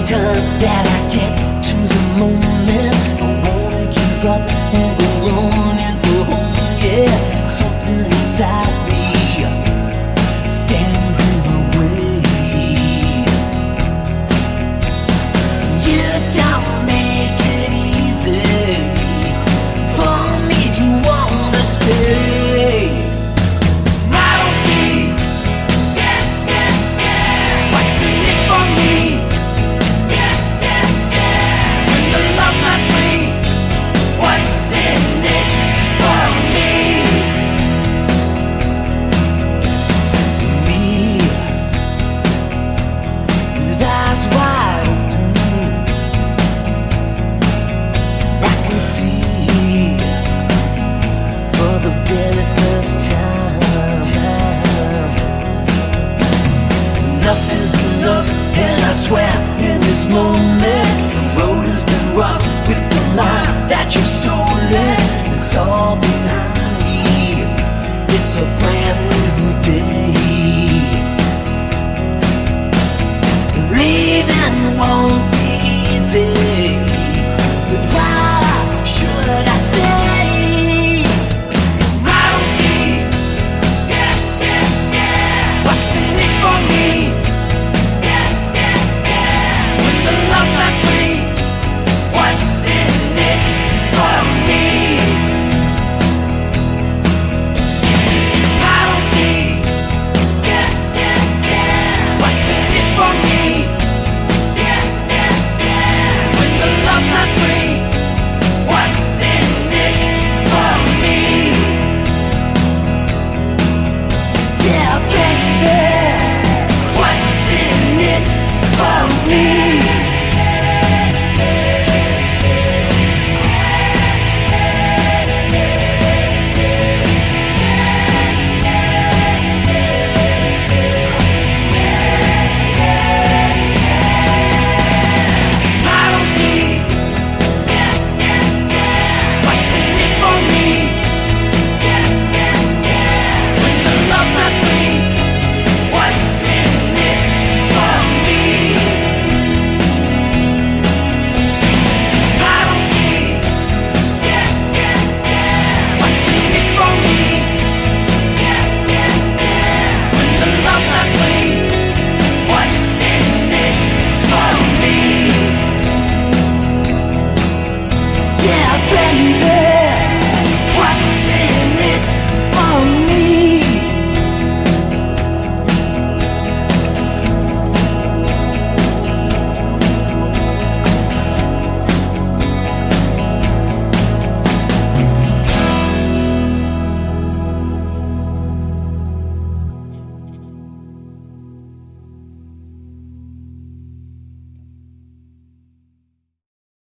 time that I get to the moment, I wanna give up and go running for home. Yeah, something inside me stands in the way. You don't make it easy for me to wanna stay. I don't see what's in it for me. When the love's not free, what's in it for me? Me, with eyes wide open, I can see for the very first time. Enough is enough, and I swear in this moment the road has been rough with the life that you've stolen. It's all behind me. It's a brand new day. Leaving won't